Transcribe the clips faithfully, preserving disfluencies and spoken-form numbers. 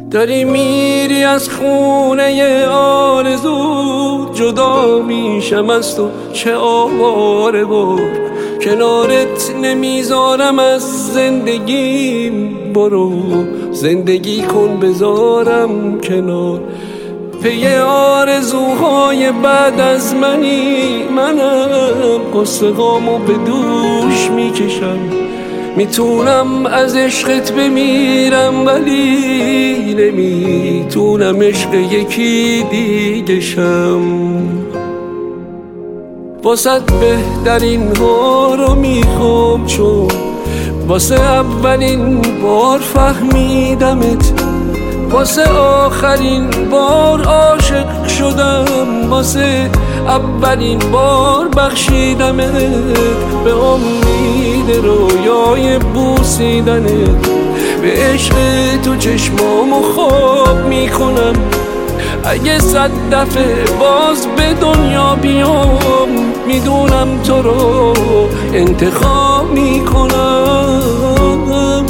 داری میری از خونه آرزو، جدا میشم از تو چه آواره بار، کنارت نمیذارم از زندگیم، برو زندگی کن بذارم کنار. پی آرزوهای بعد از منی، منم قصه هامو به دوش میکشم، میتونم از عشقت بمیرم ولی نمیتونم عشق یکی دیگه شم. واسه بهترین ها رو میخوام، چون واسه اولین بار فهمیدمت، واسه آخرین بار عاشق شدم، واسه اولین بار بخشیدمت، به امید رویای بوسیدنت، به عشق تو چشمامو خواب میکنم. اگه صد دفعه باز به دنیا بیام، میدونم تو رو انتخاب میکنم.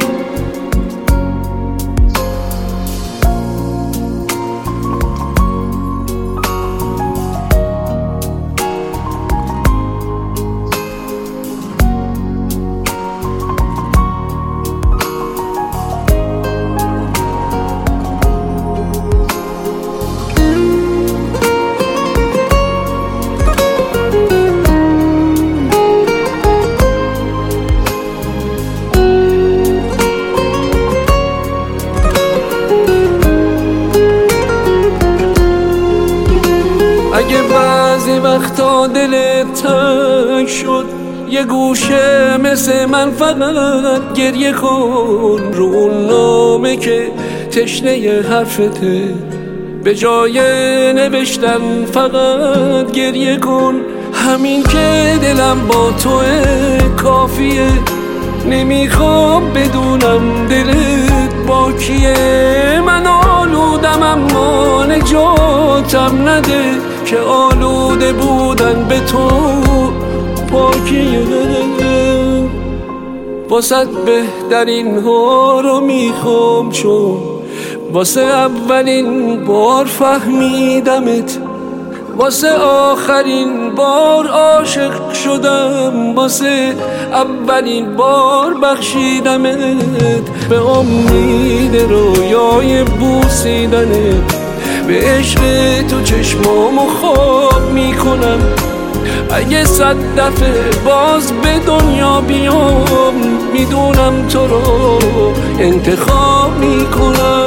اگه بعضی وقتا دلت تنگ شد، یه گوشه مثل من فقط گریه کن، رو اون نامه که تشنه حرفته، به جای نوشتن فقط گریه کن. همین که دلم با توه کافیه، نمیخوام بدونم دلت با کیه. من آلودم اما نجاتم نده، که آلوده بودن به تو پاکیه. واسه بهترین ها رو میخوام، چون واسه اولین بار فهمیدمت، واسه آخرین بار عاشق شدم، واسه اولین بار بخشیدمت، به امید رویای بوسیدنت، به عشق تو چشمامو خواب میکنم. اگه صد دفعه باز به دنیا بیام، میدونم تو رو انتخاب میکنم.